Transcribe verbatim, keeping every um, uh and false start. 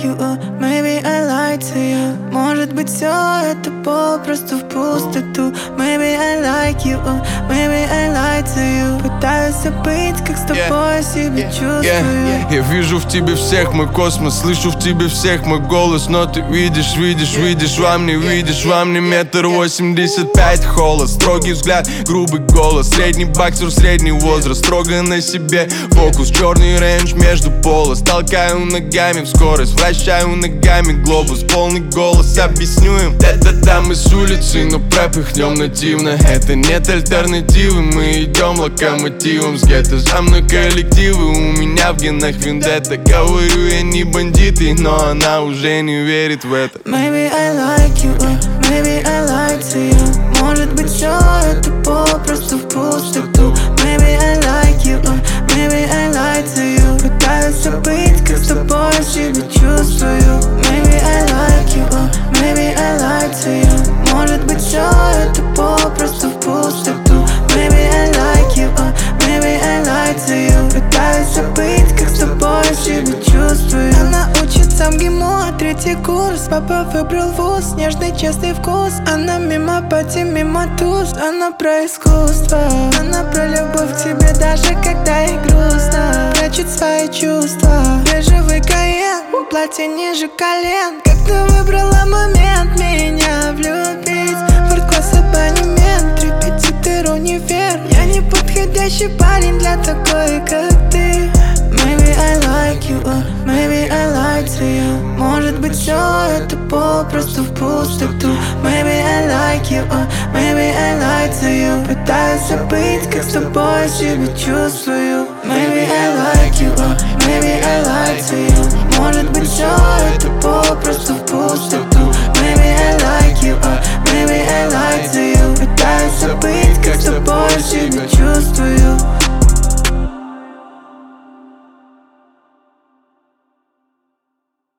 like you, uh, maybe I lied to you. Может быть, все это попросту в пустоту. Maybe I like you, uh, maybe I lied to you. Пытаюсь забыть, как с тобой yeah. себя чувствую. yeah. Я вижу в тебе всех мой космос, слышу в тебе всех мой голос. Но ты видишь, видишь, видишь во мне, видишь во мне метр восемьдесят пять холод. Строгий взгляд, грубый голос, средний боксер, средний возраст. Строго на себе фокус, черный рейндж между полос. Толкаю ногами в скорость, вращаю ногами глобус. Полный голос, объясню им. Да-да-да, мы с улицы, но пропихнем нативно. Это нет альтернативы, мы идем локомотивом с гетто. За мной коллективы, у меня в генах вендетта. Говорю, я не бандит, но она уже не верит в это. Maybe I like you, uh, maybe I lied to you. Может быть, все это попросту в пустоту. Maybe I like you, uh, maybe I lied to you. Пытаюсь забыть, как с тобой себя чувствую. Maybe I like you, uh, maybe I lied to you. Может быть, все это попросту в пустоту. Maybe I like you, uh, maybe I lied to you. Пытаюсь забыть, как с тобой себя чувствую. Она учится в ГИМО, третий курс. Папа выбрал вуз, нежный честный вкус. Она мимо пати, мимо туз. Она про искусство, она про любовь к тебе, даже когда ей грустно. Прячет свои чувства, бежевый каен, платье ниже колен. Как ты выбрала момент меня влюбить? Ворд-класс абонемент, репетитор универ. Я не подходящий парень для такой, как ты. Maybe I like you, uh, maybe I lied to you. Может быть, все это попросту в пустоту. Maybe I like you, uh, maybe I lied to you. Пытаюсь забыть, как с тобой себя чувствую. Maybe I like you, uh, maybe I